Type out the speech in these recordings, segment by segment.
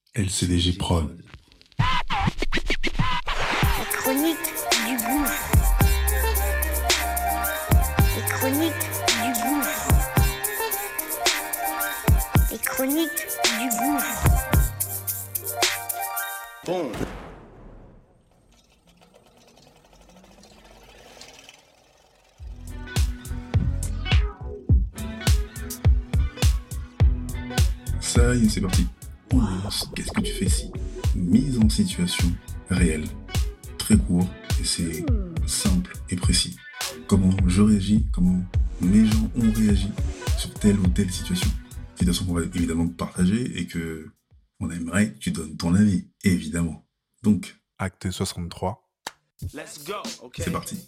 LCDG Prod. Les chroniques du gouffre. Les chroniques du gouffre. Les chroniques du gouffre. Bon. Ça y est, c'est parti. On lance Qu'est-ce que tu fais si? Mise en situation réelle. Très court, et c'est simple et précis. Comment je réagis, comment mes gens ont réagi sur telle ou telle situation. Situation qu'on va évidemment partager et que on aimerait que tu donnes ton avis, évidemment. Donc, acte 63. Let's go. Okay. C'est parti.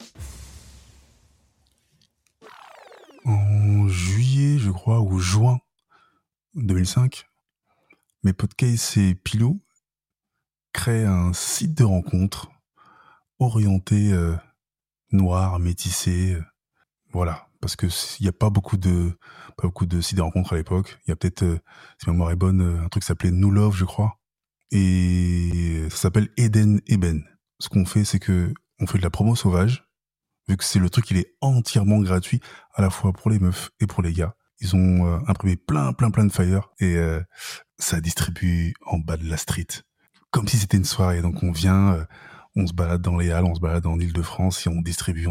En juillet, je crois, ou juin 2005, mes potes Case et Pilou créent un site de rencontre orienté noir, métissé, voilà, parce que il n'y a pas beaucoup de sites de rencontres à l'époque. Il y a peut-être, si ma mémoire est bonne, un truc qui s'appelait New Love, je crois, et ça s'appelle Eden Eben. Ce qu'on fait, c'est que on fait de la promo sauvage, vu que c'est le truc, il est entièrement gratuit, à la fois pour les meufs et pour les gars. Ils ont imprimé plein de flyers et ça distribue en bas de la street, comme si c'était une soirée. Donc on vient, on se balade dans les halles, on se balade en Île-de-France et on distribue.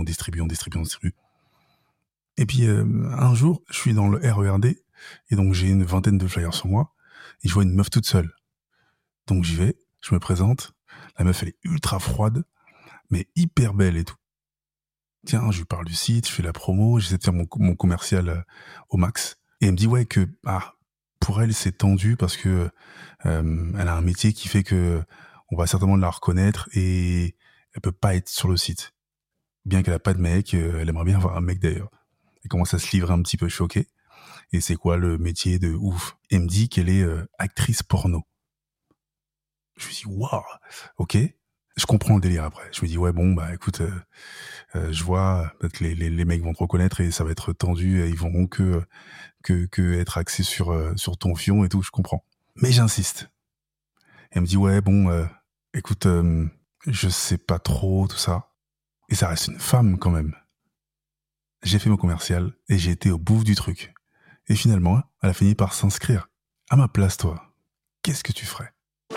Et puis un jour, je suis dans le RERD et donc j'ai une vingtaine de flyers sur moi et je vois une meuf toute seule. Donc j'y vais, je me présente. La meuf, elle est ultra froide, mais hyper belle et tout. Tiens, je lui parle du site, je fais la promo, j'essaie de faire mon commercial au max. Et elle me dit ouais que pour elle c'est tendu parce que elle a un métier qui fait que on va certainement la reconnaître et elle peut pas être sur le site. Bien qu'elle a pas de mec, elle aimerait bien avoir un mec d'ailleurs. Elle commence à se livrer un petit peu choquée. Et c'est quoi le métier de ouf? Elle me dit qu'elle est actrice porno. Je me dis waouh, ok. Je comprends le délire après. Je me dis ouais bon bah écoute, je vois peut-être les mecs vont te reconnaître et ça va être tendu et ils vont que être axés sur ton fion et tout. Je comprends. Mais j'insiste. Elle me dit ouais bon écoute je sais pas trop tout ça et ça reste une femme quand même. J'ai fait mon commercial et j'ai été au bout du truc. Et finalement elle a fini par s'inscrire. À ma place toi, qu'est-ce que tu ferais?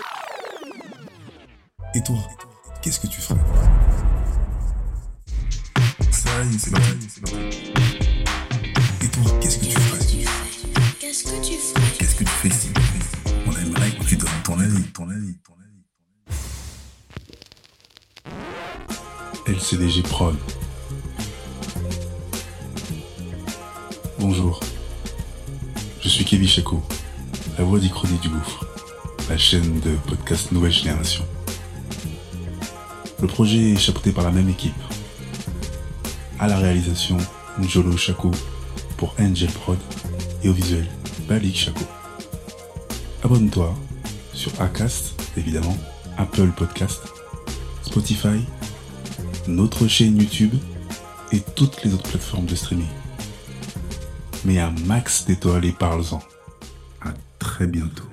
Et toi, qu'est-ce que tu ferais? Ça y est, c'est parti. Et toi, qu'est-ce que tu ferais? Qu'est-ce que tu ferais? Qu'est-ce que tu fais si on aimerait que tu donnes ton avis? LCDG Prod. Bonjour, je suis Kevin Chaco, la voix d'Ichronique du Gouffre, la chaîne de podcast Nouvelle Génération. Le projet est chapeauté par la même équipe. À la réalisation, Njolo Chaco pour Angel Prod et au visuel, Balik Chaco. Abonne-toi sur Acast, évidemment, Apple Podcast, Spotify, notre chaîne YouTube et toutes les autres plateformes de streaming. Mets un max d'étoiles et parle-en. À très bientôt.